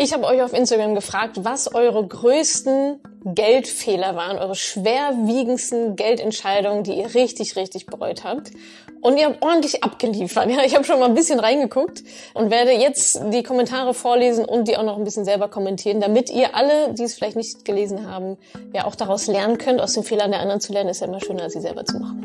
Ich habe euch auf Instagram gefragt, was eure größten Geldfehler waren, eure schwerwiegendsten Geldentscheidungen, die ihr richtig, richtig bereut habt. Und ihr habt ordentlich abgeliefert. Ja, ich habe schon mal ein bisschen reingeguckt und werde jetzt die Kommentare vorlesen und die auch noch ein bisschen selber kommentieren, damit ihr alle, die es vielleicht nicht gelesen haben, ja auch daraus lernen könnt. Aus den Fehlern der anderen zu lernen, ist ja immer schöner, als sie selber zu machen.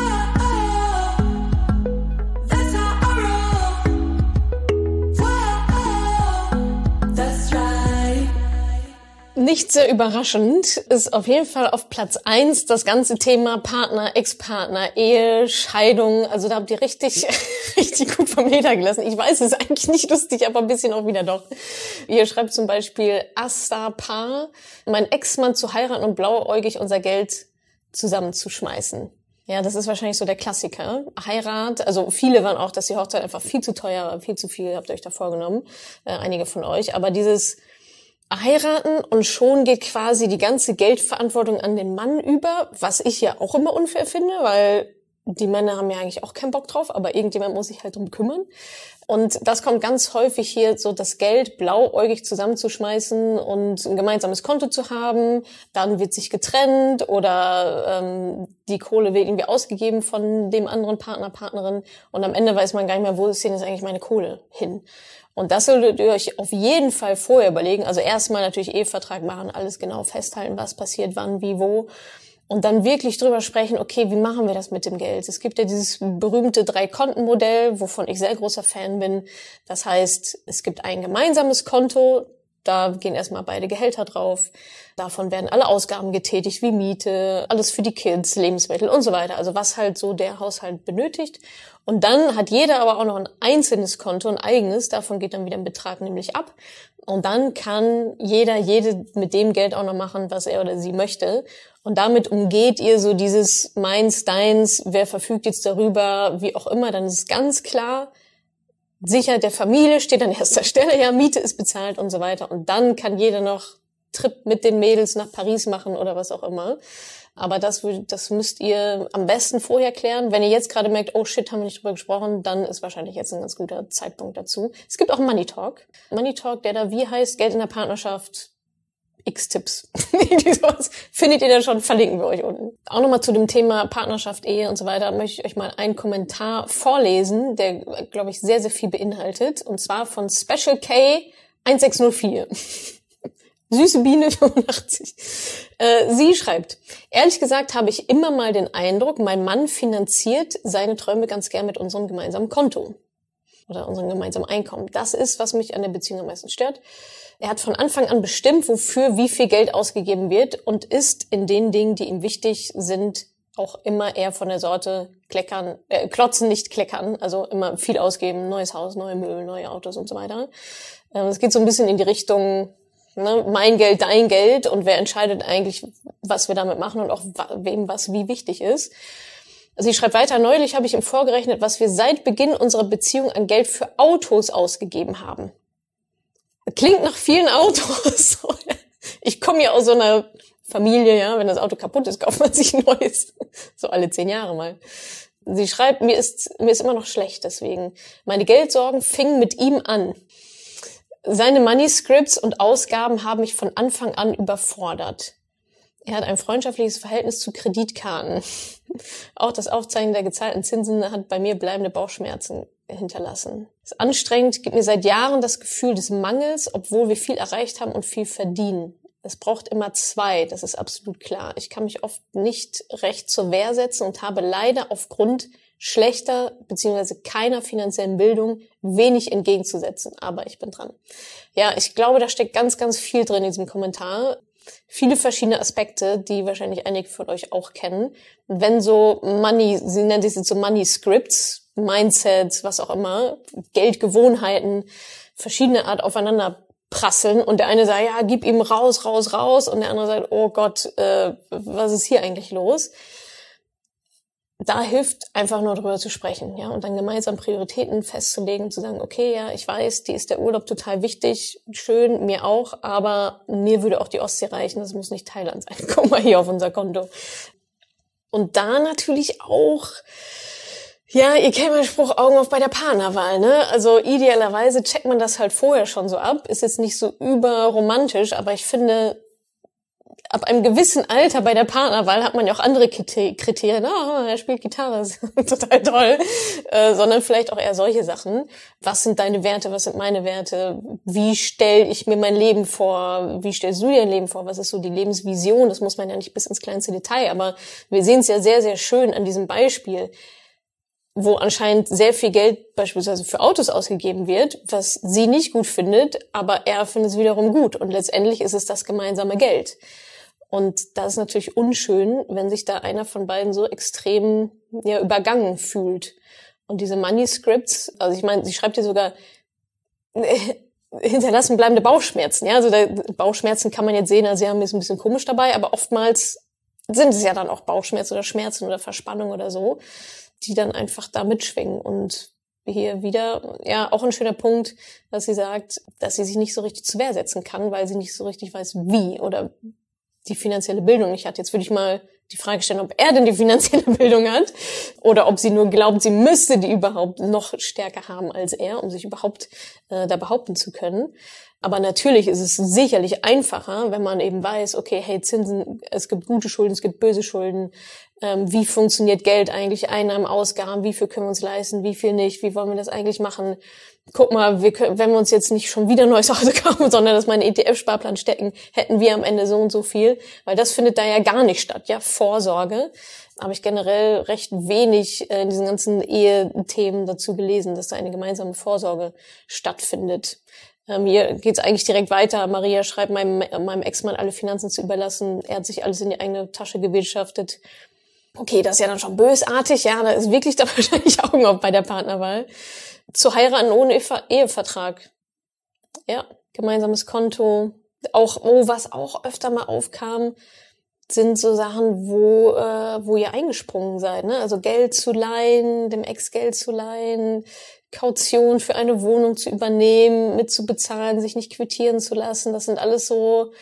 Nicht sehr überraschend ist auf jeden Fall auf Platz 1 das ganze Thema Partner, Ex-Partner, Ehe, Scheidung. Also da habt ihr richtig, richtig gut vom Leder gelassen. Ich weiß, es ist eigentlich nicht lustig, aber ein bisschen auch wieder doch. Ihr schreibt zum Beispiel Asta-Paar, mein Ex-Mann zu heiraten und blauäugig unser Geld zusammenzuschmeißen. Ja, das ist wahrscheinlich so der Klassiker. Heirat, also viele waren auch, dass die Hochzeit einfach viel zu teuer war, viel zu viel habt ihr euch da vorgenommen, einige von euch. Aber dieses heiraten und schon geht quasi die ganze Geldverantwortung an den Mann über, was ich ja auch immer unfair finde, weil die Männer haben ja eigentlich auch keinen Bock drauf, aber irgendjemand muss sich halt drum kümmern. Und das kommt ganz häufig hier, so das Geld blauäugig zusammenzuschmeißen und ein gemeinsames Konto zu haben, dann wird sich getrennt oder die Kohle wird irgendwie ausgegeben von dem anderen Partner, Partnerin und am Ende weiß man gar nicht mehr, wo ist denn jetzt eigentlich meine Kohle hin. Und das solltet ihr euch auf jeden Fall vorher überlegen. Also erstmal natürlich Ehevertrag machen, alles genau festhalten, was passiert, wann, wie, wo. Und dann wirklich drüber sprechen, okay, wie machen wir das mit dem Geld? Es gibt ja dieses berühmte 3-Konten-Modell, wovon ich sehr großer Fan bin. Das heißt, es gibt ein gemeinsames Konto, da gehen erstmal beide Gehälter drauf. Davon werden alle Ausgaben getätigt, wie Miete, alles für die Kids, Lebensmittel und so weiter. Also was halt so der Haushalt benötigt. Und dann hat jeder aber auch noch ein einzelnes Konto, ein eigenes. Davon geht dann wieder ein Betrag nämlich ab. Und dann kann jede mit dem Geld auch noch machen, was er oder sie möchte. Und damit umgeht ihr so dieses meins, deins, wer verfügt jetzt darüber, wie auch immer. Dann ist es ganz klar, Sicherheit der Familie steht an erster Stelle, ja, Miete ist bezahlt und so weiter. Und dann kann jeder noch Trip mit den Mädels nach Paris machen oder was auch immer. Aber das müsst ihr am besten vorher klären. Wenn ihr jetzt gerade merkt, oh shit, haben wir nicht drüber gesprochen, dann ist wahrscheinlich jetzt ein ganz guter Zeitpunkt dazu. Es gibt auch Money Talk. Money Talk, der da wie heißt, Geld in der Partnerschaft, X-Tipps. Findet ihr da schon, verlinken wir euch unten. Auch nochmal zu dem Thema Partnerschaft, Ehe und so weiter, möchte ich euch mal einen Kommentar vorlesen, der, glaube ich, sehr, sehr viel beinhaltet. Und zwar von Special K 1604. Süße Biene 85. Sie schreibt, ehrlich gesagt habe ich immer mal den Eindruck, mein Mann finanziert seine Träume ganz gern mit unserem gemeinsamen Konto oder unserem gemeinsamen Einkommen. Das ist, was mich an der Beziehung am meisten stört. Er hat von Anfang an bestimmt, wofür wie viel Geld ausgegeben wird und ist in den Dingen, die ihm wichtig sind, auch immer eher von der Sorte klotzen, nicht kleckern, also immer viel ausgeben, neues Haus, neue Möbel, neue Autos und so weiter. Es geht so ein bisschen in die Richtung, ne, mein Geld, dein Geld und wer entscheidet eigentlich, was wir damit machen und auch wem was wie wichtig ist. Sie schreibt weiter, neulich habe ich ihm vorgerechnet, was wir seit Beginn unserer Beziehung an Geld für Autos ausgegeben haben. Klingt nach vielen Autos. Ich komme ja aus so einer Familie, ja, wenn das Auto kaputt ist, kauft man sich ein neues. So alle 10 Jahre mal. Sie schreibt, mir ist immer noch schlecht deswegen. Meine Geldsorgen fingen mit ihm an. Seine Money Scripts und Ausgaben haben mich von Anfang an überfordert. Er hat ein freundschaftliches Verhältnis zu Kreditkarten. Auch das Aufzeichnen der gezahlten Zinsen hat bei mir bleibende Bauchschmerzen hinterlassen. Es ist anstrengend, gibt mir seit Jahren das Gefühl des Mangels, obwohl wir viel erreicht haben und viel verdienen. Es braucht immer 2, das ist absolut klar. Ich kann mich oft nicht recht zur Wehr setzen und habe leider aufgrund schlechter bzw. keiner finanziellen Bildung wenig entgegenzusetzen. Aber ich bin dran. Ja, ich glaube, da steckt ganz, ganz viel drin in diesem Kommentar. Viele verschiedene Aspekte, die wahrscheinlich einige von euch auch kennen. Wenn so Money, sie nennt es jetzt so Money Scripts, Mindsets, was auch immer, Geldgewohnheiten, verschiedene Art aufeinander prasseln und der eine sagt, ja, gib ihm raus und der andere sagt, oh Gott, was ist hier eigentlich los? Da hilft einfach nur drüber zu sprechen, ja, und dann gemeinsam Prioritäten festzulegen, zu sagen, okay, ja, ich weiß, dir ist der Urlaub total wichtig, schön, mir auch, aber mir würde auch die Ostsee reichen, das muss nicht Thailand sein, guck mal hier auf unser Konto. Und da natürlich auch, Ja, ihr kennt meinen Spruch, Augen auf bei der Partnerwahl, ne? Also idealerweise checkt man das halt vorher schon so ab. Ist jetzt nicht so überromantisch, aber ich finde, ab einem gewissen Alter bei der Partnerwahl hat man ja auch andere Kriterien. Er spielt Gitarre, ist total toll. Sondern vielleicht auch eher solche Sachen. Was sind deine Werte, was sind meine Werte? Wie stelle ich mir mein Leben vor? Wie stellst du dir dein Leben vor? Was ist so die Lebensvision? Das muss man ja nicht bis ins kleinste Detail, aber wir sehen es ja sehr, sehr schön an diesem Beispiel, wo anscheinend sehr viel Geld beispielsweise für Autos ausgegeben wird, was sie nicht gut findet, aber er findet es wiederum gut. Und letztendlich ist es das gemeinsame Geld. Und das ist natürlich unschön, wenn sich da einer von beiden so extrem übergangen fühlt. Und diese Money Scripts, also ich meine, sie schreibt hier sogar, hinterlassen bleibende Bauchschmerzen. Ja, also Bauchschmerzen kann man jetzt sehen, also sie haben jetzt ein bisschen komisch dabei, aber oftmals sind es ja dann auch Bauchschmerzen oder Schmerzen oder Verspannung oder so, die dann einfach da mitschwingen. Und hier wieder, ja, auch ein schöner Punkt, dass sie sagt, dass sie sich nicht so richtig zur Wehr setzen kann, weil sie nicht so richtig weiß, wie oder die finanzielle Bildung nicht hat. Jetzt würde ich mal die Frage stellen, ob er denn die finanzielle Bildung hat oder ob sie nur glaubt, sie müsste die überhaupt noch stärker haben als er, um sich überhaupt da behaupten zu können. Aber natürlich ist es sicherlich einfacher, wenn man eben weiß, okay, hey, Zinsen, es gibt gute Schulden, es gibt böse Schulden. Wie funktioniert Geld eigentlich? Einnahmen, Ausgaben, wie viel können wir uns leisten, wie viel nicht? Wie wollen wir das eigentlich machen? Guck mal, wenn wir uns jetzt nicht schon wieder ein neues Auto kaufen, sondern dass wir einen ETF-Sparplan stecken, hätten wir am Ende so und so viel. Weil das findet da ja gar nicht statt, ja, Vorsorge. Habe ich generell recht wenig in diesen ganzen Ehethemen dazu gelesen, dass da eine gemeinsame Vorsorge stattfindet. Hier geht's eigentlich direkt weiter. Maria schreibt, meinem Ex-Mann alle Finanzen zu überlassen. Er hat sich alles in die eigene Tasche gewirtschaftet. Okay, das ist ja dann schon bösartig. Ja, da ist wirklich da wahrscheinlich Augen auf bei der Partnerwahl. Zu heiraten ohne Ehevertrag. Ja, gemeinsames Konto. Auch, was auch öfter mal aufkam, sind so Sachen, wo ihr eingesprungen seid, ne? Also Geld zu leihen, dem Ex Geld zu leihen, Kaution für eine Wohnung zu übernehmen, mitzubezahlen, sich nicht quittieren zu lassen. Das sind alles so,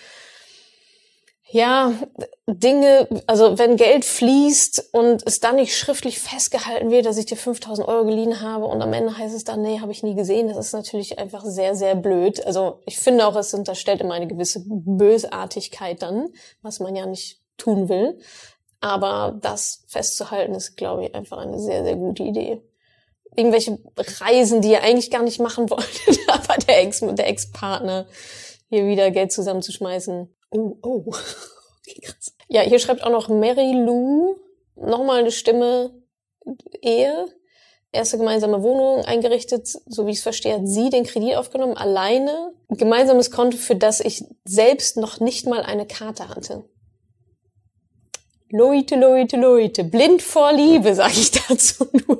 ja, Dinge, also wenn Geld fließt und es dann nicht schriftlich festgehalten wird, dass ich dir 5.000 Euro geliehen habe und am Ende heißt es dann, nee, habe ich nie gesehen, das ist natürlich einfach sehr, sehr blöd. Also ich finde auch, es unterstellt immer eine gewisse Bösartigkeit dann, was man ja nicht tun will. Aber das festzuhalten ist, glaube ich, einfach eine sehr, sehr gute Idee. Irgendwelche Reisen, die ihr eigentlich gar nicht machen wolltet, aber der Ex-Partner hier wieder Geld zusammenzuschmeißen. Oh. Okay, krass. Ja, hier schreibt auch noch Mary Lou, nochmal eine Stimme, Ehe, erste gemeinsame Wohnung eingerichtet, so wie ich es verstehe, hat sie den Kredit aufgenommen, alleine, gemeinsames Konto, für das ich selbst noch nicht mal eine Karte hatte. Leute, blind vor Liebe, sage ich dazu nur.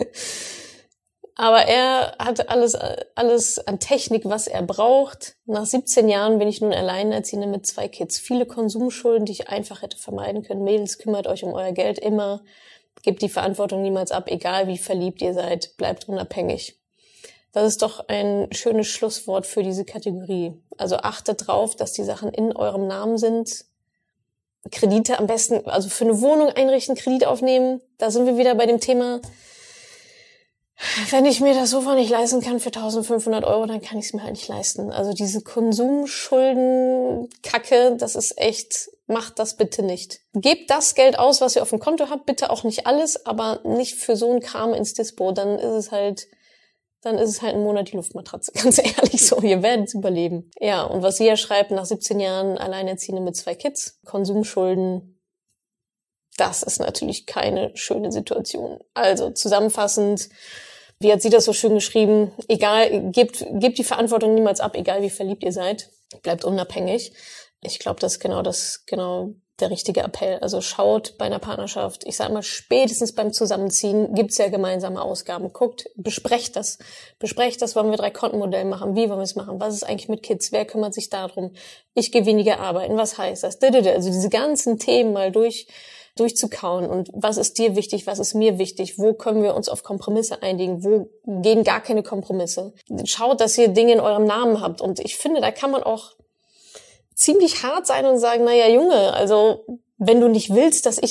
Aber er hatte alles an Technik, was er braucht. Nach 17 Jahren bin ich nun Alleinerziehende mit 2 Kids. Viele Konsumschulden, die ich einfach hätte vermeiden können. Mädels, kümmert euch um euer Geld immer. Gebt die Verantwortung niemals ab, egal wie verliebt ihr seid. Bleibt unabhängig. Das ist doch ein schönes Schlusswort für diese Kategorie. Also achtet drauf, dass die Sachen in eurem Namen sind. Kredite am besten, also für eine Wohnung einrichten, Kredit aufnehmen. Da sind wir wieder bei dem Thema, wenn ich mir das Sofa nicht leisten kann für 1.500 Euro, dann kann ich es mir halt nicht leisten. Also diese Konsumschulden-Kacke, das ist echt, macht das bitte nicht. Gebt das Geld aus, was ihr auf dem Konto habt, bitte auch nicht alles, aber nicht für so einen Kram ins Dispo. Dann ist es halt ein Monat die Luftmatratze. Ganz ehrlich so, ihr werdet es überleben. Ja, und was sie ja schreibt, nach 17 Jahren Alleinerziehende mit 2 Kids, Konsumschulden, das ist natürlich keine schöne Situation. Also zusammenfassend, wie hat sie das so schön geschrieben? Egal, gebt die Verantwortung niemals ab, egal wie verliebt ihr seid. Bleibt unabhängig. Ich glaube, das ist genau der richtige Appell. Also schaut bei einer Partnerschaft, ich sage mal spätestens beim Zusammenziehen, gibt's ja gemeinsame Ausgaben. Guckt, besprecht das. Wollen wir 3-Konten-Modell machen? Wie wollen wir es machen? Was ist eigentlich mit Kids? Wer kümmert sich darum? Ich gehe weniger arbeiten. Was heißt das? Also diese ganzen Themen mal durchzukauen und was ist dir wichtig, was ist mir wichtig, wo können wir uns auf Kompromisse einigen, wo gehen gar keine Kompromisse. Schaut, dass ihr Dinge in eurem Namen habt und ich finde, da kann man auch ziemlich hart sein und sagen, naja Junge, also wenn du nicht willst, dass ich eine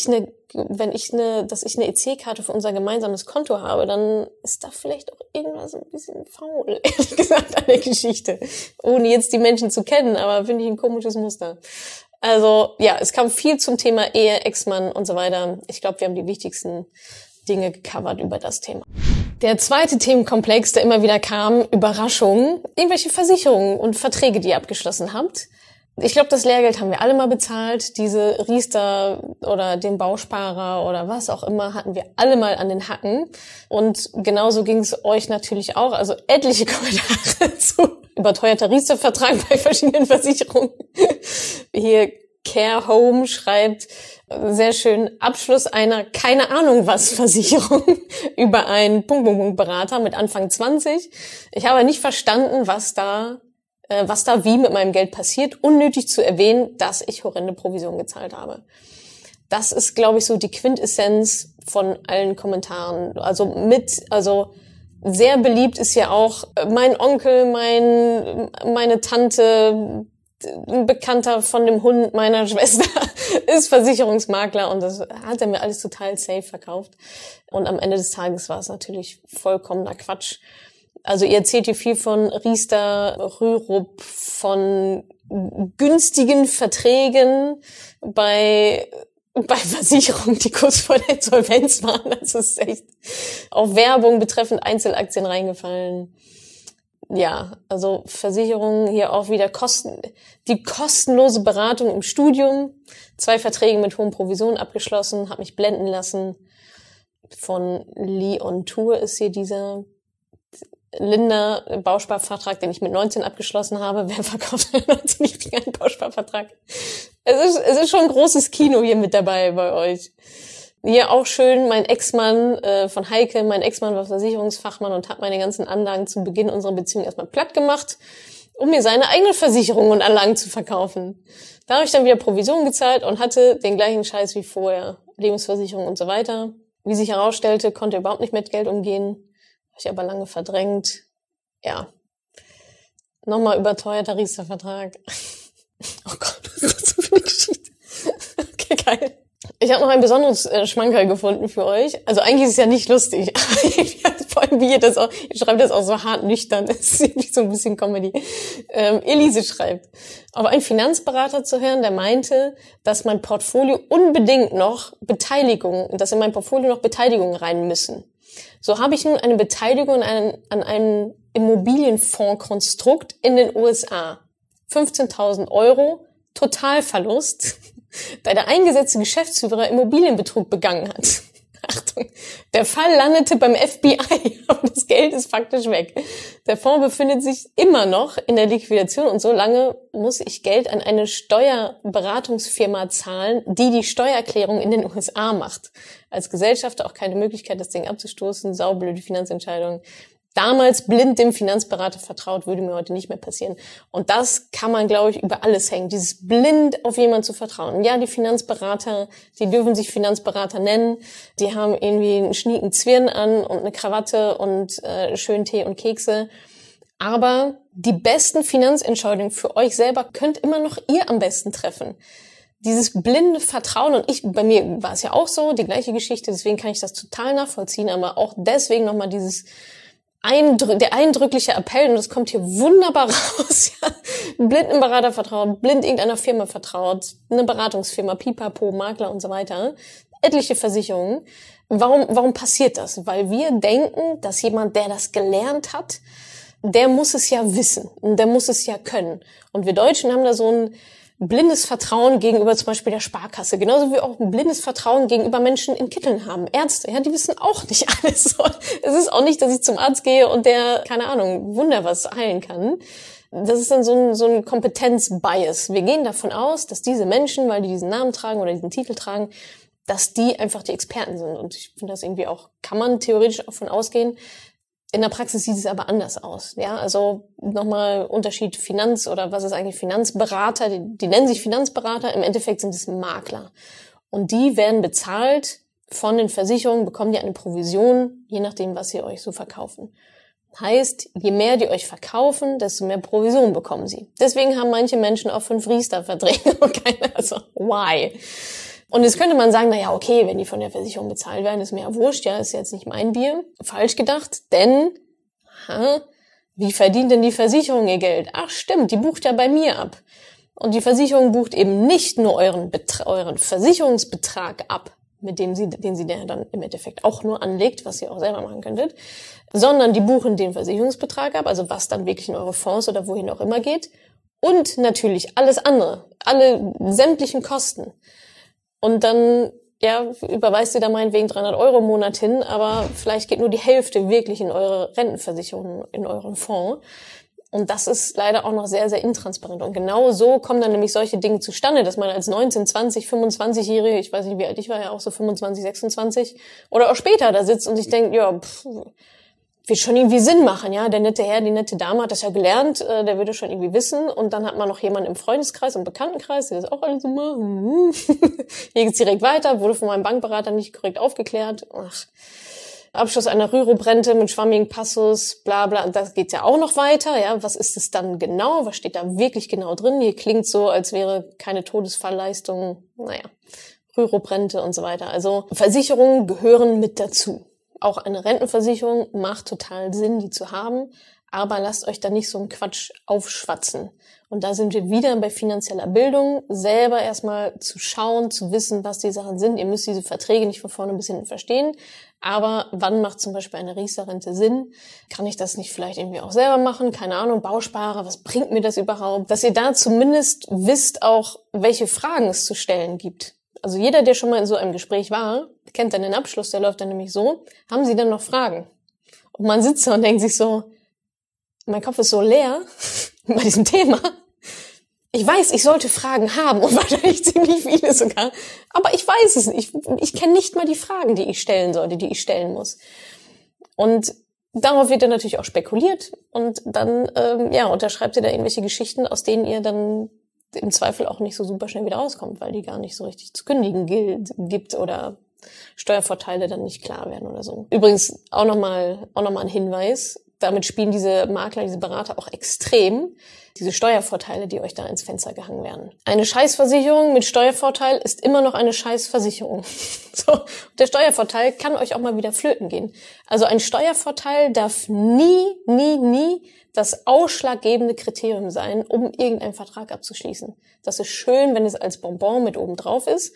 dass ich eine EC-Karte für unser gemeinsames Konto habe, dann ist da vielleicht auch irgendwas ein bisschen faul, ehrlich gesagt, an der Geschichte. Ohne jetzt die Menschen zu kennen, aber finde ich ein komisches Muster. Also, ja, es kam viel zum Thema Ehe, Ex-Mann und so weiter. Ich glaube, wir haben die wichtigsten Dinge gecovert über das Thema. Der zweite Themenkomplex, der immer wieder kam, Überraschungen, irgendwelche Versicherungen und Verträge, die ihr abgeschlossen habt. Ich glaube, das Lehrgeld haben wir alle mal bezahlt. Diese Riester oder den Bausparer oder was auch immer hatten wir alle mal an den Hacken. Und genauso ging es euch natürlich auch. Also etliche Kommentare zu überteuerter Riester-Vertrag bei verschiedenen Versicherungen. Hier Care Home schreibt sehr schön Abschluss einer keine Ahnung was Versicherung über einen Berater mit Anfang 20. Ich habe nicht verstanden, was da wie mit meinem Geld passiert, unnötig zu erwähnen, dass ich horrende Provision gezahlt habe. Das ist, glaube ich, so die Quintessenz von allen Kommentaren. Also sehr beliebt ist ja auch mein Onkel, meine Tante, ein Bekannter von dem Hund meiner Schwester ist Versicherungsmakler und das hat er mir alles total safe verkauft. Und am Ende des Tages war es natürlich vollkommener Quatsch. Also ihr erzählt hier viel von Riester, Rürup, von günstigen Verträgen bei Versicherungen, die kurz vor der Insolvenz waren. Das ist echt auf Werbung betreffend Einzelaktien reingefallen. Ja, also Versicherungen hier auch wieder die kostenlose Beratung im Studium. 2 Verträge mit hohen Provisionen abgeschlossen, habe mich blenden lassen. Von Lee on Tour ist hier dieser Linda Bausparvertrag, den ich mit 19 abgeschlossen habe. Wer verkauft mit 19 einen Bausparvertrag? Es ist schon ein großes Kino hier mit dabei bei euch. Hier auch schön, mein Ex-Mann von Heike, mein Ex-Mann war Versicherungsfachmann und hat meine ganzen Anlagen zu Beginn unserer Beziehung erstmal platt gemacht, um mir seine eigenen Versicherungen und Anlagen zu verkaufen. Da habe ich dann wieder Provision gezahlt und hatte den gleichen Scheiß wie vorher. Lebensversicherung und so weiter. Wie sich herausstellte, konnte er überhaupt nicht mit Geld umgehen. Habe ich aber lange verdrängt. Ja. Nochmal überteuerter Riester-Vertrag. Oh Gott, was ist das für eine Geschichte? Okay, geil. Ich habe noch ein besonderes Schmankerl gefunden für euch. Also eigentlich ist es ja nicht lustig. Vor allem wie ihr schreibt das auch so hart nüchtern. Das ist irgendwie so ein bisschen Comedy. Elise schreibt, auf einen Finanzberater zu hören, der meinte, dass in mein Portfolio noch Beteiligungen rein müssen. So habe ich nun eine Beteiligung an einem Immobilienfondskonstrukt in den USA. 15.000 €, Totalverlust, da der eingesetzte Geschäftsführer Immobilienbetrug begangen hat. Achtung, der Fall landete beim FBI, aber das Geld ist faktisch weg. Der Fonds befindet sich immer noch in der Liquidation und so lange muss ich Geld an eine Steuerberatungsfirma zahlen, die Steuererklärung in den USA macht. Als Gesellschafter auch keine Möglichkeit, das Ding abzustoßen, saublöde Finanzentscheidung. Damals blind dem Finanzberater vertraut, würde mir heute nicht mehr passieren. Und das kann man, glaube ich, über alles hängen. Dieses blind auf jemanden zu vertrauen. Ja, die Finanzberater, die dürfen sich Finanzberater nennen. Die haben irgendwie einen schnieken Zwirn an und eine Krawatte und schön Tee und Kekse. Aber die besten Finanzentscheidungen für euch selber könnt immer noch ihr am besten treffen. Dieses blinde Vertrauen, und bei mir war es ja auch so, die gleiche Geschichte, deswegen kann ich das total nachvollziehen, aber auch deswegen nochmal der eindrückliche Appell, und das kommt hier wunderbar raus, ja, blind einem Berater vertraut, blind irgendeiner Firma vertraut, eine Beratungsfirma, Pipapo, Makler und so weiter, etliche Versicherungen. Warum passiert das? Weil wir denken, dass jemand, der das gelernt hat, der muss es ja wissen und der muss es ja können. Und wir Deutschen haben da so ein blindes Vertrauen gegenüber zum Beispiel der Sparkasse, genauso wie auch ein blindes Vertrauen gegenüber Menschen in Kitteln haben. Ärzte, ja, die wissen auch nicht alles. Es ist auch nicht, dass ich zum Arzt gehe und der, keine Ahnung, Wunder was heilen kann. Das ist dann so ein Kompetenzbias. Wir gehen davon aus, dass diese Menschen, weil die diesen Namen tragen oder diesen Titel tragen, dass die einfach die Experten sind. Und ich finde das irgendwie auch, kann man theoretisch davon ausgehen. In der Praxis sieht es aber anders aus. Ja, also nochmal Unterschied Finanz oder was ist eigentlich Finanzberater? Die nennen sich Finanzberater, im Endeffekt sind es Makler. Und die werden bezahlt von den Versicherungen, bekommen die eine Provision, je nachdem, was sie euch so verkaufen. Heißt, je mehr die euch verkaufen, desto mehr Provision bekommen sie. Deswegen haben manche Menschen auch 5 Riester-Verträge und keine, also why? Und jetzt könnte man sagen, naja, okay, wenn die von der Versicherung bezahlt werden, ist mir ja wurscht, ja, ist jetzt nicht mein Bier. Falsch gedacht, denn, wie verdient denn die Versicherung ihr Geld? Ach stimmt, die bucht ja bei mir ab. Und die Versicherung bucht eben nicht nur euren Versicherungsbetrag ab, den sie dann im Endeffekt auch nur anlegt, was ihr auch selber machen könntet, sondern die buchen den Versicherungsbetrag ab, also was dann wirklich in eure Fonds oder wohin auch immer geht, und natürlich alles andere, alle sämtlichen Kosten. Und dann, ja, überweist ihr da meinetwegen 300 € im Monat hin, aber vielleicht geht nur die Hälfte wirklich in eure Rentenversicherung, in euren Fonds. Und das ist leider auch noch sehr, sehr intransparent. Und genau so kommen dann nämlich solche Dinge zustande, dass man als 19, 20, 25-Jährige, ich weiß nicht, wie alt ich war, ja auch so 25, 26, oder auch später da sitzt und sich denkt, ja, wird schon irgendwie Sinn machen, ja. Der nette Herr, die nette Dame hat das ja gelernt, der würde schon irgendwie wissen. Und dann hat man noch jemanden im Freundeskreis und Bekanntenkreis, der das auch alles so macht. Hier geht's direkt weiter, wurde von meinem Bankberater nicht korrekt aufgeklärt. Ach, Abschluss einer Rürup-Rente mit schwammigen Passus, bla bla. Und das geht ja auch noch weiter, ja. Was ist es dann genau? Was steht da wirklich genau drin? Hier klingt so, als wäre keine Todesfallleistung, naja, Rürup-Rente und so weiter. Also Versicherungen gehören mit dazu. Auch eine Rentenversicherung macht total Sinn, die zu haben, aber lasst euch da nicht so einen Quatsch aufschwatzen. Und da sind wir wieder bei finanzieller Bildung, selber erstmal zu schauen, zu wissen, was die Sachen sind. Ihr müsst diese Verträge nicht von vorne bis hinten verstehen, aber wann macht zum Beispiel eine Riester-Rente Sinn? Kann ich das nicht vielleicht irgendwie auch selber machen? Keine Ahnung, Bausparer, was bringt mir das überhaupt? Dass ihr da zumindest wisst auch, welche Fragen es zu stellen gibt. Also jeder, der schon mal in so einem Gespräch war, kennt dann den Abschluss, der läuft dann nämlich so, haben Sie denn noch Fragen? Und man sitzt da und denkt sich so, mein Kopf ist so leer bei diesem Thema. Ich weiß, ich sollte Fragen haben und wahrscheinlich ziemlich viele sogar, aber ich weiß es nicht. Ich kenne nicht mal die Fragen, die ich stellen sollte, die ich stellen muss. Und darauf wird dann natürlich auch spekuliert und dann unterschreibt ihr da irgendwelche Geschichten, aus denen ihr dann im Zweifel auch nicht so super schnell wieder rauskommt, weil die gar nicht so richtig zu kündigen gibt oder Steuervorteile dann nicht klar werden oder so. Übrigens auch nochmal ein Hinweis, damit spielen diese Makler, diese Berater auch extrem, diese Steuervorteile, die euch da ins Fenster gehangen werden. Eine Scheißversicherung mit Steuervorteil ist immer noch eine Scheißversicherung. So, der Steuervorteil kann euch auch mal wieder flöten gehen. Also ein Steuervorteil darf nie das ausschlaggebende Kriterium sein, um irgendeinen Vertrag abzuschließen. Das ist schön, wenn es als Bonbon mit oben drauf ist,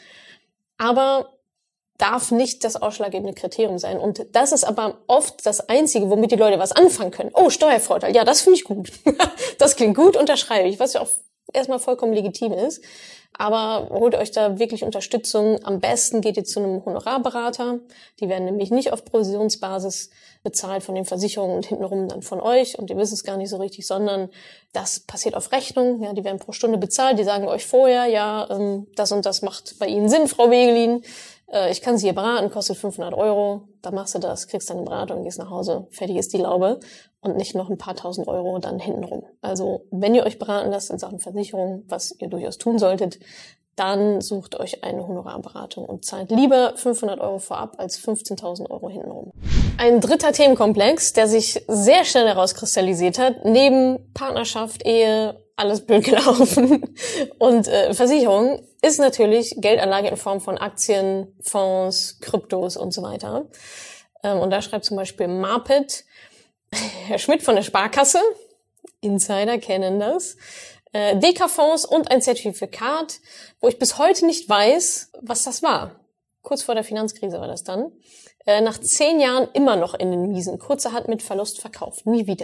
aber darf nicht das ausschlaggebende Kriterium sein. Und das ist aber oft das Einzige, womit die Leute was anfangen können. Oh, Steuervorteil, ja, das finde ich gut. Das klingt gut, unterschreibe ich, was ja auch erstmal vollkommen legitim ist. Aber holt euch da wirklich Unterstützung. Am besten geht ihr zu einem Honorarberater. Die werden nämlich nicht auf Provisionsbasis bezahlt von den Versicherungen und hintenrum dann von euch. Und ihr wisst es gar nicht so richtig, sondern das passiert auf Rechnung. Ja, die werden pro Stunde bezahlt. Die sagen euch vorher, ja, das und das macht bei Ihnen Sinn, Frau Wegelin. Ich kann Sie hier beraten, kostet 500 €. Da machst du das, kriegst deine Beratung und gehst nach Hause. Fertig ist die Laube. Und nicht noch ein paar tausend Euro dann hintenrum. Also wenn ihr euch beraten lasst in Sachen Versicherung, was ihr durchaus tun solltet, dann sucht euch eine Honorarberatung und zahlt lieber 500 € vorab als 15.000 € hintenrum. Ein dritter Themenkomplex, der sich sehr schnell herauskristallisiert hat, neben Partnerschaft, Ehe, alles blöd gelaufen und Versicherung, ist natürlich Geldanlage in Form von Aktien, Fonds, Kryptos und so weiter. Und da schreibt zum Beispiel Marpet, Herr Schmidt von der Sparkasse, Insider kennen das, DK-Fonds und ein Zertifikat, wo ich bis heute nicht weiß, was das war. Kurz vor der Finanzkrise war das dann. Nach 10 Jahren immer noch in den Miesen, kurzerhand mit Verlust verkauft, nie wieder.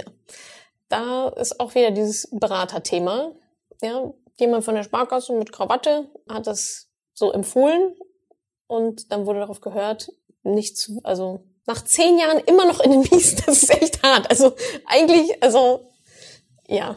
Da ist auch wieder dieses Beraterthema. Ja, jemand von der Sparkasse mit Krawatte hat das so empfohlen und dann wurde darauf gehört, also nach 10 Jahren immer noch in den Miesen, das ist echt hart. Also eigentlich, ja,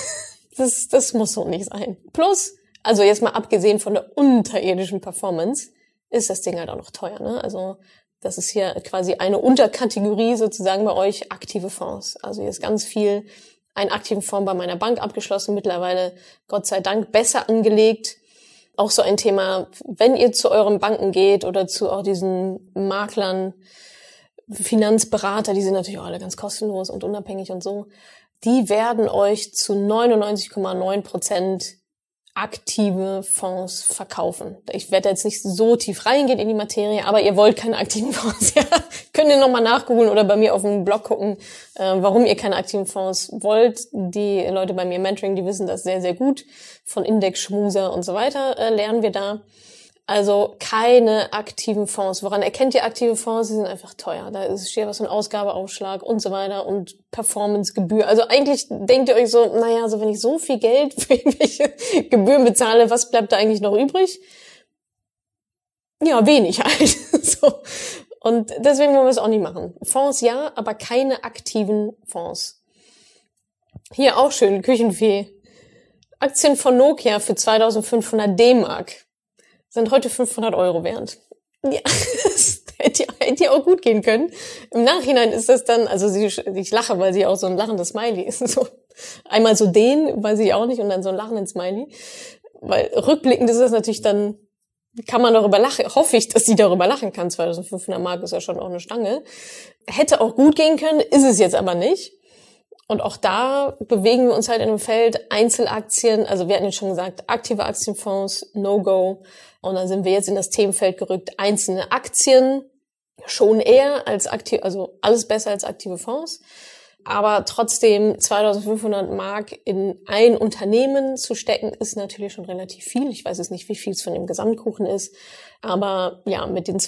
das muss so nicht sein. Plus, also jetzt mal abgesehen von der unterirdischen Performance, ist das Ding halt auch noch teuer, ne? Also das ist hier quasi eine Unterkategorie sozusagen bei euch, aktive Fonds. Also hier ist ganz viel, einen aktiven Fonds bei meiner Bank abgeschlossen, mittlerweile Gott sei Dank besser angelegt. Auch so ein Thema, wenn ihr zu euren Banken geht oder zu auch diesen Maklern, Finanzberater, die sind natürlich auch alle ganz kostenlos und unabhängig und so, die werden euch zu 99,9% aktive Fonds verkaufen. Ich werde jetzt nicht so tief reingehen in die Materie, aber ihr wollt keine aktiven Fonds. Ja, könnt ihr nochmal nachgoogeln oder bei mir auf dem Blog gucken, warum ihr keine aktiven Fonds wollt. Die Leute bei mir im Mentoring, die wissen das sehr, sehr gut. Von Index, Schmuser und so weiter lernen wir da. Also keine aktiven Fonds. Woran erkennt ihr aktive Fonds? Sie sind einfach teuer. Da steht was von Ausgabeaufschlag und so weiter und Performancegebühr. Also eigentlich denkt ihr euch so, naja, also wenn ich so viel Geld für irgendwelche Gebühren bezahle, was bleibt da eigentlich noch übrig? Ja, wenig halt. So. Und deswegen wollen wir es auch nicht machen. Fonds ja, aber keine aktiven Fonds. Hier auch schön, Küchenfee. Aktien von Nokia für 2.500 D-Mark. Sind heute 500 € wert. Ja, das hätte ja auch gut gehen können. Im Nachhinein ist das dann, also ich lache, weil sie auch so ein lachendes Smiley ist. So einmal so den, weiß ich auch nicht, und dann so ein lachenden Smiley. Weil rückblickend ist das natürlich dann, kann man darüber lachen, hoffe ich, dass sie darüber lachen kann. 2.500 Mark ist ja schon auch eine Stange. Hätte auch gut gehen können, ist es jetzt aber nicht. Und auch da bewegen wir uns halt in einem Feld Einzelaktien, also wir hatten ja schon gesagt, aktive Aktienfonds, No-Go. Und dann sind wir jetzt in das Themenfeld gerückt, einzelne Aktien, schon eher als aktiv, also alles besser als aktive Fonds. Aber trotzdem 2.500 Mark in ein Unternehmen zu stecken, ist natürlich schon relativ viel. Ich weiß jetzt nicht, wie viel es von dem Gesamtkuchen ist. Aber ja, mit den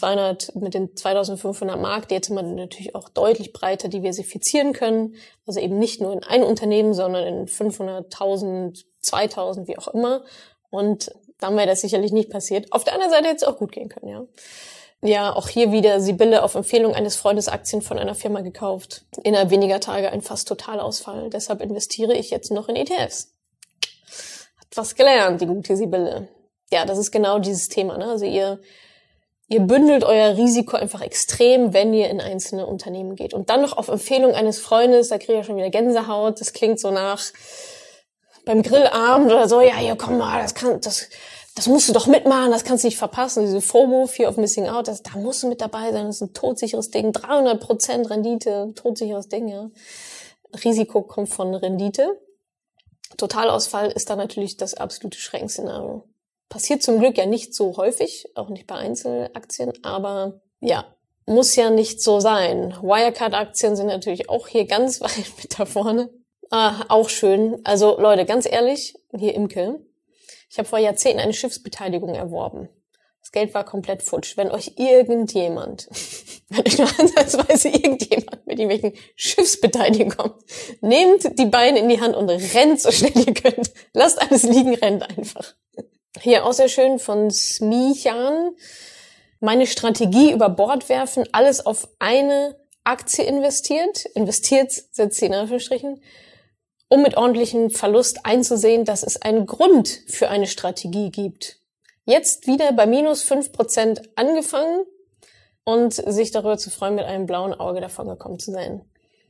2.500 Mark, die hätte man natürlich auch deutlich breiter diversifizieren können. Also eben nicht nur in ein Unternehmen, sondern in 500, 1.000, 2.000, wie auch immer. Und dann wäre das sicherlich nicht passiert. Auf der anderen Seite hätte es auch gut gehen können, ja. Ja, auch hier wieder Sibylle auf Empfehlung eines Freundes Aktien von einer Firma gekauft. Innerhalb weniger Tage ein fast Totalausfall. Deshalb investiere ich jetzt noch in ETFs. Hat was gelernt, die gute Sibylle. Ja, das ist genau dieses Thema, ne? Also ihr bündelt euer Risiko einfach extrem, wenn ihr in einzelne Unternehmen geht. Und dann noch auf Empfehlung eines Freundes, da kriege ich schon wieder Gänsehaut. Das klingt so nach beim Grillabend oder so. Ja, hier, komm mal, das musst du doch mitmachen, das kannst du nicht verpassen. Diese FOMO, Fear of Missing Out, da musst du mit dabei sein. Das ist ein todsicheres Ding. 300% Rendite, todsicheres Ding, ja. Risiko kommt von Rendite. Totalausfall ist dann natürlich das absolute Schreckensszenario. Passiert zum Glück ja nicht so häufig, auch nicht bei Einzelaktien, aber ja, muss ja nicht so sein. Wirecard-Aktien sind natürlich auch hier ganz weit mit da vorne. Auch schön. Also Leute, ganz ehrlich, hier Imke, ich habe vor Jahrzehnten eine Schiffsbeteiligung erworben. Das Geld war komplett futsch. Wenn euch irgendjemand, wenn euch nur ansatzweise irgendjemand mit irgendwelchen Schiffsbeteiligungen kommt, nehmt die Beine in die Hand und rennt so schnell ihr könnt. Lasst alles liegen, rennt einfach. Hier auch sehr schön von Smichan. Meine Strategie über Bord werfen, alles auf eine Aktie investiert, setzt sie in Anführungsstrichen, um mit ordentlichem Verlust einzusehen, dass es einen Grund für eine Strategie gibt. Jetzt wieder bei minus 5% angefangen und sich darüber zu freuen, mit einem blauen Auge davon gekommen zu sein.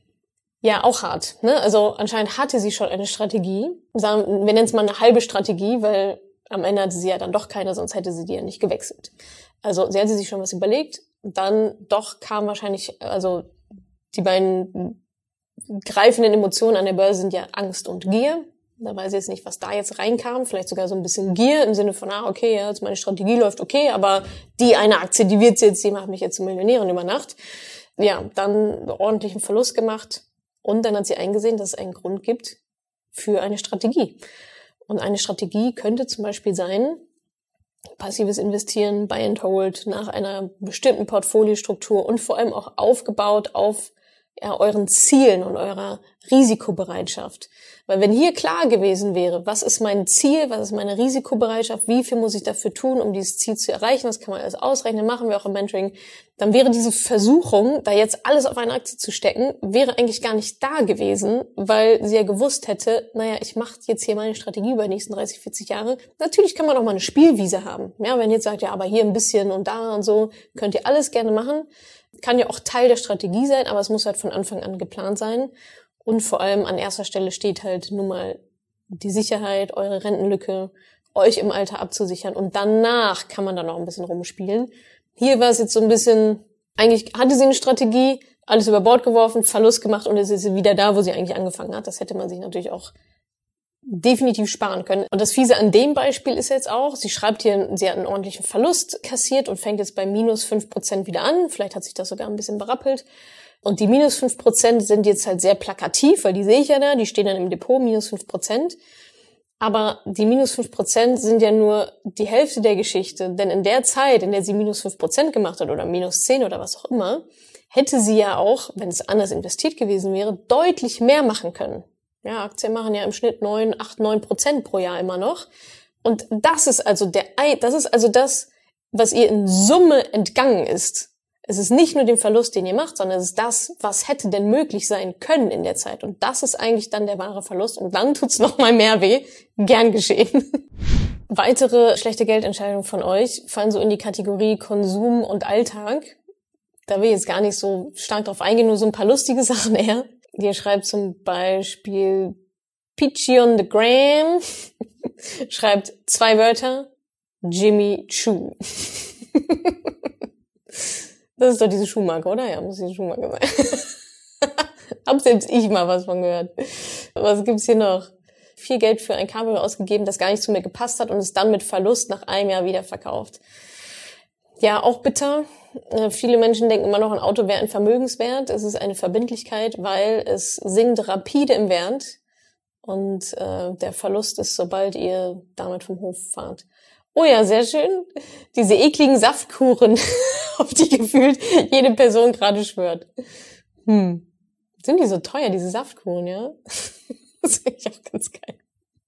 Ja, auch hart, ne? Also anscheinend hatte sie schon eine Strategie. Wir nennen es mal eine halbe Strategie, weil am Ende hatte sie ja dann doch keine, sonst hätte sie die ja nicht gewechselt. Also sie hatte sich schon was überlegt, dann doch kam wahrscheinlich, also die beiden greifenden Emotionen an der Börse sind ja Angst und Gier. Da weiß ich jetzt nicht, was da jetzt reinkam. Vielleicht sogar so ein bisschen Gier im Sinne von, okay, ja, jetzt meine Strategie läuft okay, aber die eine Aktie, die macht mich jetzt zur Millionärin über Nacht. Ja, dann ordentlichen Verlust gemacht. Und dann hat sie eingesehen, dass es einen Grund gibt für eine Strategie. Und eine Strategie könnte zum Beispiel sein, passives Investieren, Buy and Hold nach einer bestimmten Portfoliostruktur und vor allem auch aufgebaut auf euren Zielen und eurer Risikobereitschaft. Weil wenn hier klar gewesen wäre, was ist mein Ziel, was ist meine Risikobereitschaft, wie viel muss ich dafür tun, um dieses Ziel zu erreichen, das kann man alles ausrechnen, machen wir auch im Mentoring, dann wäre diese Versuchung, da jetzt alles auf eine Aktie zu stecken, wäre eigentlich gar nicht da gewesen, weil sie ja gewusst hätte, naja, ich mache jetzt hier meine Strategie über die nächsten 30, 40 Jahre. Natürlich kann man auch mal eine Spielwiese haben. Ja, wenn ihr jetzt sagt, ja, aber hier ein bisschen und da und so, könnt ihr alles gerne machen. Kann ja auch Teil der Strategie sein, aber es muss halt von Anfang an geplant sein. Und vor allem an erster Stelle steht halt nun mal die Sicherheit, eure Rentenlücke, euch im Alter abzusichern. Und danach kann man dann noch ein bisschen rumspielen. Hier war es jetzt so ein bisschen, eigentlich hatte sie eine Strategie, alles über Bord geworfen, Verlust gemacht und jetzt ist sie wieder da, wo sie eigentlich angefangen hat. Das hätte man sich natürlich auch definitiv sparen können. Und das Fiese an dem Beispiel ist jetzt auch, sie schreibt hier, sie hat einen ordentlichen Verlust kassiert und fängt jetzt bei minus 5% wieder an. Vielleicht hat sich das sogar ein bisschen berappelt. Und die minus 5% sind jetzt halt sehr plakativ, weil die sehe ich ja da, die stehen dann im Depot, minus 5%. Aber die minus 5% sind ja nur die Hälfte der Geschichte. Denn in der Zeit, in der sie minus 5% gemacht hat oder minus 10 oder was auch immer, hätte sie ja auch, wenn es anders investiert gewesen wäre, deutlich mehr machen können. Ja, Aktien machen ja im Schnitt 9% pro Jahr immer noch. Und das ist also das, was ihr in Summe entgangen ist. Es ist nicht nur den Verlust, den ihr macht, sondern es ist das, was hätte denn möglich sein können in der Zeit. Und das ist eigentlich dann der wahre Verlust. Und dann tut's noch mal mehr weh. Gern geschehen. Weitere schlechte Geldentscheidungen von euch fallen so in die Kategorie Konsum und Alltag. Da will ich jetzt gar nicht so stark drauf eingehen, nur so ein paar lustige Sachen eher. Ihr schreibt zum Beispiel Peachy on the Gram. Schreibt 2 Wörter. Jimmy Choo. Das ist doch diese Schuhmarke, oder? Ja, muss diese Schuhmarke sein. Hab selbst ich mal was von gehört. Was gibt's hier noch? Viel Geld für ein Cabrio ausgegeben, das gar nicht zu mir gepasst hat und es dann mit Verlust nach einem Jahr wieder verkauft. Ja, auch bitter. Viele Menschen denken immer noch, ein Auto wäre ein Vermögenswert. Es ist eine Verbindlichkeit, weil es sinkt rapide im Wert. Und der Verlust ist, sobald ihr damit vom Hof fahrt. Oh ja, sehr schön. Diese ekligen Saftkuchen, auf die gefühlt jede Person gerade schwört. Sind die so teuer, diese Saftkuchen, ja? Das finde ich auch ganz geil.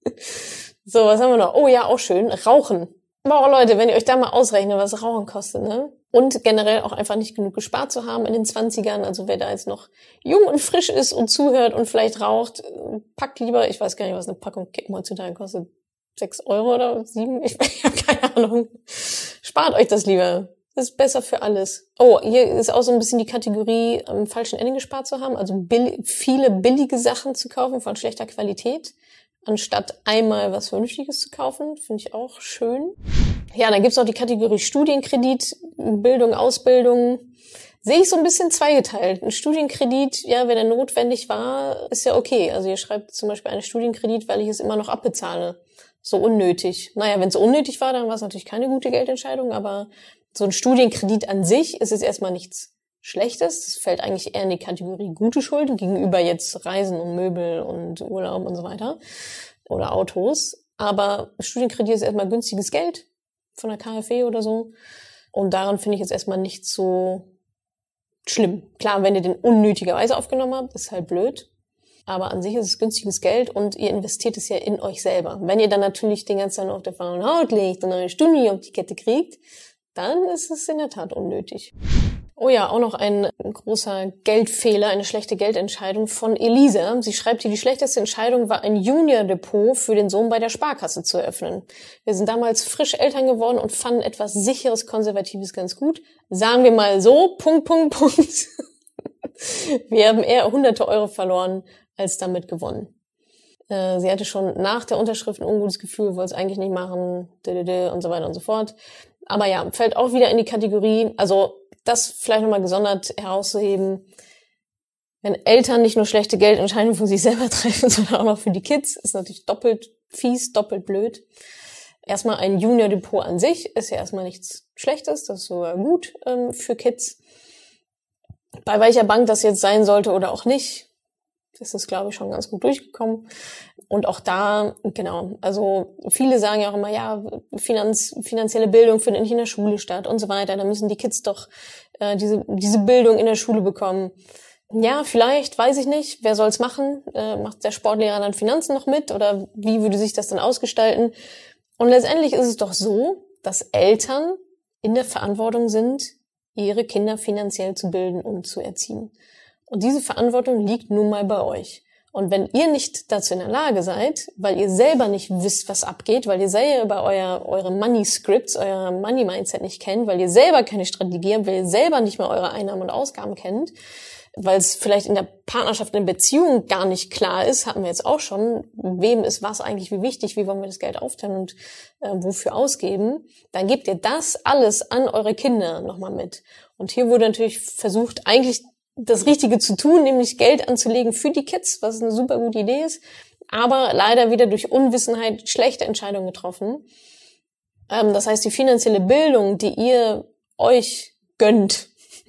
So, was haben wir noch? Oh ja, auch schön. Rauchen. Boah, Leute, wenn ihr euch da mal ausrechnet, was Rauchen kostet, ne? Und generell auch einfach nicht genug gespart zu haben in den 20ern. Also wer da jetzt noch jung und frisch ist und zuhört und vielleicht raucht, packt lieber, ich weiß gar nicht, was eine Packung Kippen heutzutage kostet, 6 Euro oder 7? Ich habe keine Ahnung. Spart euch das lieber. Das ist besser für alles. Oh, hier ist auch so ein bisschen die Kategorie, am falschen Ende gespart zu haben. Also viele billige Sachen zu kaufen von schlechter Qualität, anstatt einmal was Vernünftiges zu kaufen. Finde ich auch schön. Ja, dann gibt's auch die Kategorie Studienkredit, Bildung, Ausbildung. Sehe ich so ein bisschen zweigeteilt. Ein Studienkredit, ja, wenn er notwendig war, ist ja okay. Also ihr schreibt zum Beispiel einen Studienkredit, weil ich es immer noch abbezahle. So unnötig. Naja, wenn es unnötig war, dann war es natürlich keine gute Geldentscheidung, aber so ein Studienkredit an sich ist jetzt erstmal nichts Schlechtes. Das fällt eigentlich eher in die Kategorie gute Schulden gegenüber jetzt Reisen und Möbel und Urlaub und so weiter oder Autos. Aber Studienkredit ist erstmal günstiges Geld von der KfW oder so. Und daran finde ich jetzt erstmal nicht so schlimm. Klar, wenn ihr den unnötigerweise aufgenommen habt, ist halt blöd. Aber an sich ist es günstiges Geld und ihr investiert es ja in euch selber. Wenn ihr dann natürlich den ganzen Tag auf der faulen Haut liegt und eine Studie auf die Kette kriegt, dann ist es in der Tat unnötig. Oh ja, auch noch ein großer Geldfehler, eine schlechte Geldentscheidung von Elisa. Sie schreibt hier, die schlechteste Entscheidung war, ein Junior-Depot für den Sohn bei der Sparkasse zu eröffnen. Wir sind damals frisch Eltern geworden und fanden etwas Sicheres, Konservatives ganz gut. Sagen wir mal so, .. Wir haben eher hunderte Euro verloren, als damit gewonnen. Sie hatte schon nach der Unterschrift ein ungutes Gefühl, wollte es eigentlich nicht machen, und so weiter und so fort. Aber ja, fällt auch wieder in die Kategorie, also das vielleicht nochmal gesondert herauszuheben, wenn Eltern nicht nur schlechte Geldentscheidungen für sich selber treffen, sondern auch noch für die Kids, ist natürlich doppelt fies, doppelt blöd. Erstmal ein Junior-Depot an sich ist ja erstmal nichts Schlechtes, das ist sogar gut für Kids. Bei welcher Bank das jetzt sein sollte oder auch nicht, das ist, glaube ich, schon ganz gut durchgekommen. Und auch da, genau, also viele sagen ja auch immer, ja, finanzielle Bildung findet nicht in der Schule statt und so weiter. Da müssen die Kids doch diese Bildung in der Schule bekommen. Ja, vielleicht, weiß ich nicht. Wer soll's machen? Macht der Sportlehrer dann Finanzen noch mit? Oder wie würde sich das dann ausgestalten? Und letztendlich ist es doch so, dass Eltern in der Verantwortung sind, ihre Kinder finanziell zu bilden und zu erziehen. Und diese Verantwortung liegt nun mal bei euch. Und wenn ihr nicht dazu in der Lage seid, weil ihr selber nicht wisst, was abgeht, weil ihr selber eure Money Scripts, euer Money Mindset nicht kennt, weil ihr selber keine Strategie habt, weil ihr selber nicht mal eure Einnahmen und Ausgaben kennt, weil es vielleicht in der Partnerschaft, in der Beziehung gar nicht klar ist, hatten wir jetzt auch schon, wem ist was eigentlich wie wichtig, wie wollen wir das Geld aufteilen und wofür ausgeben, dann gebt ihr das alles an eure Kinder nochmal mit. Und hier wurde natürlich versucht, eigentlich das Richtige zu tun, nämlich Geld anzulegen für die Kids, was eine super gute Idee ist. aber leider wieder durch Unwissenheit schlechte Entscheidungen getroffen. Das heißt, die finanzielle Bildung, die ihr euch gönnt,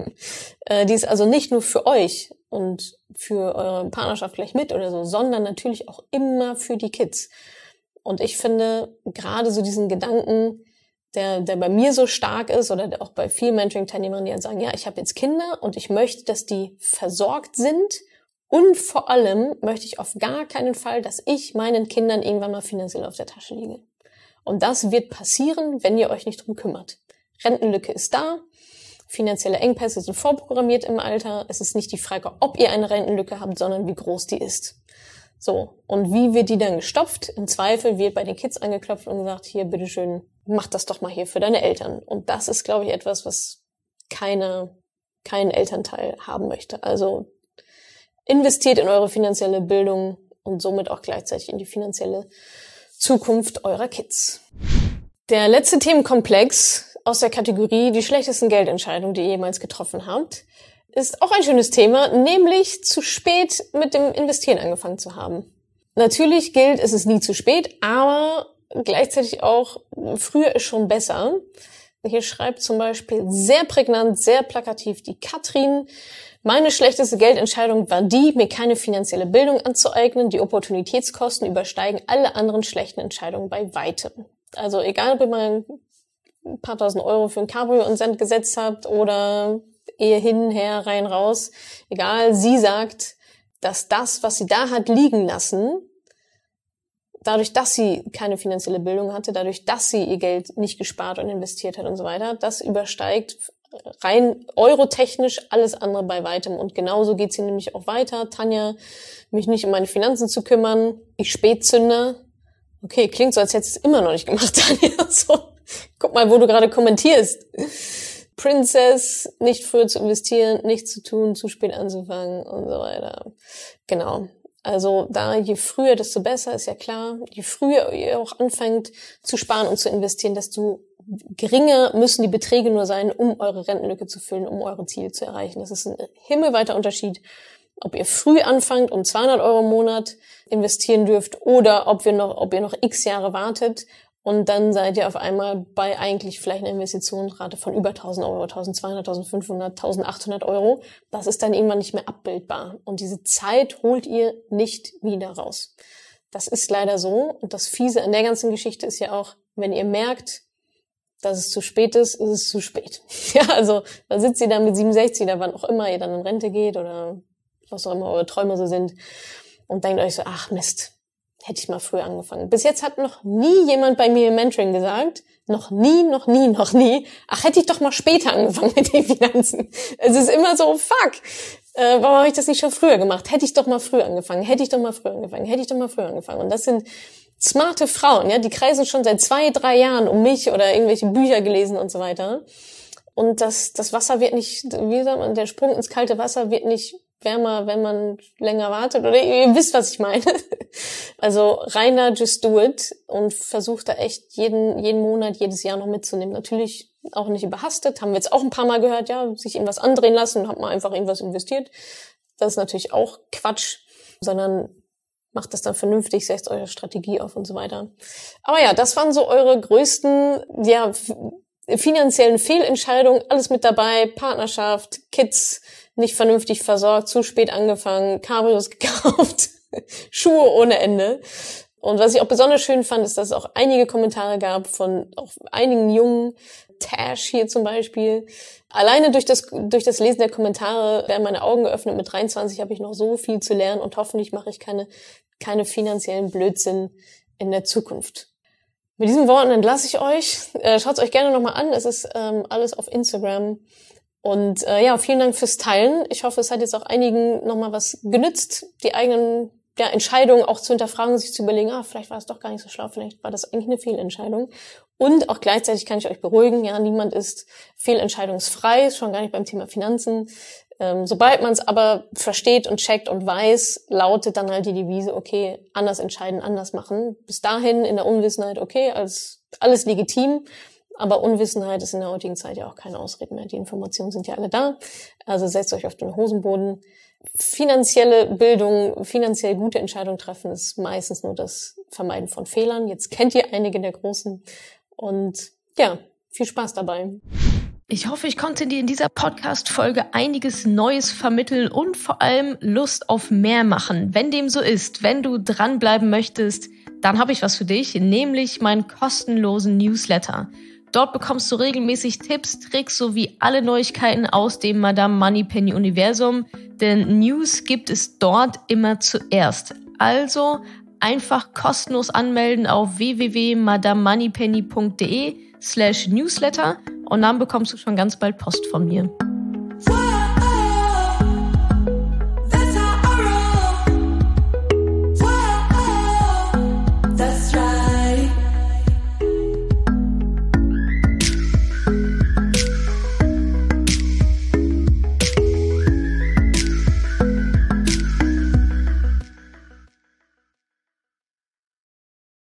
die ist also nicht nur für euch und für eure Partnerschaft gleich mit oder so, sondern natürlich auch immer für die Kids. Und ich finde, gerade so diesen Gedanken, der bei mir so stark ist oder auch bei vielen Mentoring-Teilnehmern, die halt sagen, ja, ich habe jetzt Kinder und ich möchte, dass die versorgt sind und vor allem möchte ich auf gar keinen Fall, dass ich meinen Kindern irgendwann mal finanziell auf der Tasche liege. Und das wird passieren, wenn ihr euch nicht drum kümmert. Rentenlücke ist da, finanzielle Engpässe sind vorprogrammiert im Alter. Es ist nicht die Frage, ob ihr eine Rentenlücke habt, sondern wie groß die ist. So, und wie wird die dann gestopft? Im Zweifel wird bei den Kids angeklopft und gesagt, hier, bitteschön, mach das doch mal hier für deine Eltern. Und das ist, glaube ich, etwas, was kein Elternteil haben möchte. Also investiert in eure finanzielle Bildung und somit auch gleichzeitig in die finanzielle Zukunft eurer Kids. Der letzte Themenkomplex aus der Kategorie die schlechtesten Geldentscheidungen, die ihr jemals getroffen habt, ist auch ein schönes Thema, nämlich zu spät mit dem Investieren angefangen zu haben. Natürlich gilt, es ist nie zu spät, aber gleichzeitig auch, früher ist schon besser. Hier schreibt zum Beispiel sehr prägnant, sehr plakativ die Katrin: Meine schlechteste Geldentscheidung war die, mir keine finanzielle Bildung anzueignen. Die Opportunitätskosten übersteigen alle anderen schlechten Entscheidungen bei weitem. Also egal, ob ihr mal ein paar tausend Euro für ein Cabrio und Cent gesetzt habt oder Ehe hin, her, rein, raus. Egal, sie sagt, dass das, was sie da hat liegen lassen, dadurch, dass sie keine finanzielle Bildung hatte, dadurch, dass sie ihr Geld nicht gespart und investiert hat und so weiter, das übersteigt rein eurotechnisch alles andere bei weitem. Und genauso geht sie nämlich auch weiter. Tanja, mich nicht um meine Finanzen zu kümmern. Ich Spätzünder. Okay, klingt so, als hättest du es immer noch nicht gemacht, Tanja. So, guck mal, wo du gerade kommentierst. Princess, nicht früher zu investieren, nichts zu tun, zu spät anzufangen und so weiter. Genau. Also da, je früher, desto besser, ist ja klar. Je früher ihr auch anfängt zu sparen und zu investieren, desto geringer müssen die Beträge nur sein, um eure Rentenlücke zu füllen, um eure Ziele zu erreichen. Das ist ein himmelweiter Unterschied, ob ihr früh anfangt und 200 Euro im Monat investieren dürft oder ob ihr noch x Jahre wartet und dann seid ihr auf einmal bei eigentlich vielleicht einer Investitionsrate von über 1000 Euro, 1200, 1500, 1800 Euro. Das ist dann irgendwann nicht mehr abbildbar. Und diese Zeit holt ihr nicht wieder raus. Das ist leider so. Und das Fiese an der ganzen Geschichte ist ja auch, wenn ihr merkt, dass es zu spät ist, ist es zu spät. Ja, also da sitzt ihr dann mit 67 oder wann auch immer ihr dann in Rente geht oder was auch immer eure Träume so sind und denkt euch so, ach Mist, hätte ich mal früher angefangen. Bis jetzt hat noch nie jemand bei mir im Mentoring gesagt, noch nie, ach, hätte ich doch mal später angefangen mit den Finanzen. Es ist immer so, fuck, warum habe ich das nicht schon früher gemacht? Hätte ich doch mal früher angefangen. Und das sind smarte Frauen, ja, die kreisen schon seit 2-3 Jahren um mich oder irgendwelche Bücher gelesen und so weiter. Und das Wasser wird nicht, wie sagt man, der Sprung ins kalte Wasser wird nicht wärmer, wenn man länger wartet. Oder ihr wisst, was ich meine. Also reiner, just do it und versucht da echt jeden Monat, jedes Jahr noch mitzunehmen. Natürlich auch nicht überhastet, haben wir jetzt auch ein paar Mal gehört, ja, sich irgendwas andrehen lassen und hat man einfach irgendwas investiert. Das ist natürlich auch Quatsch, sondern macht das dann vernünftig, setzt eure Strategie auf und so weiter. Aber ja, das waren so eure größten, ja, finanziellen Fehlentscheidungen. Alles mit dabei, Partnerschaft, Kids, nicht vernünftig versorgt, zu spät angefangen, Cabrios gekauft, Schuhe ohne Ende. Und was ich auch besonders schön fand, ist, dass es auch einige Kommentare gab von auch einigen Jungen, Tash hier zum Beispiel. Alleine durch das Lesen der Kommentare werden meine Augen geöffnet. Mit 23 habe ich noch so viel zu lernen und hoffentlich mache ich keine finanziellen Blödsinn in der Zukunft. Mit diesen Worten entlasse ich euch. Schaut es euch gerne nochmal an. Es ist alles auf Instagram. Und ja, vielen Dank fürs Teilen. Ich hoffe, es hat jetzt auch einigen nochmal was genützt, die eigenen Entscheidungen auch zu hinterfragen, sich zu überlegen, vielleicht war es doch gar nicht so schlau, vielleicht war das eigentlich eine Fehlentscheidung. Und auch gleichzeitig kann ich euch beruhigen, ja, niemand ist fehlentscheidungsfrei, schon gar nicht beim Thema Finanzen. Sobald man es aber versteht und checkt und weiß, lautet dann halt die Devise, okay, anders entscheiden, anders machen. Bis dahin in der Unwissenheit, okay, alles legitim. Aber Unwissenheit ist in der heutigen Zeit ja auch keine Ausrede mehr. Die Informationen sind ja alle da. Also setzt euch auf den Hosenboden, finanzielle Bildung, finanziell gute Entscheidungen treffen, ist meistens nur das Vermeiden von Fehlern. Jetzt kennt ihr einige der großen und ja, viel Spaß dabei. Ich hoffe, ich konnte dir in dieser Podcast-Folge einiges Neues vermitteln und vor allem Lust auf mehr machen. Wenn dem so ist, wenn du dranbleiben möchtest, dann habe ich was für dich, nämlich meinen kostenlosen Newsletter. Dort bekommst du regelmäßig Tipps, Tricks sowie alle Neuigkeiten aus dem Madame Moneypenny Universum, denn News gibt es dort immer zuerst. Also einfach kostenlos anmelden auf www.madamemoneypenny.de/newsletter und dann bekommst du schon ganz bald Post von mir.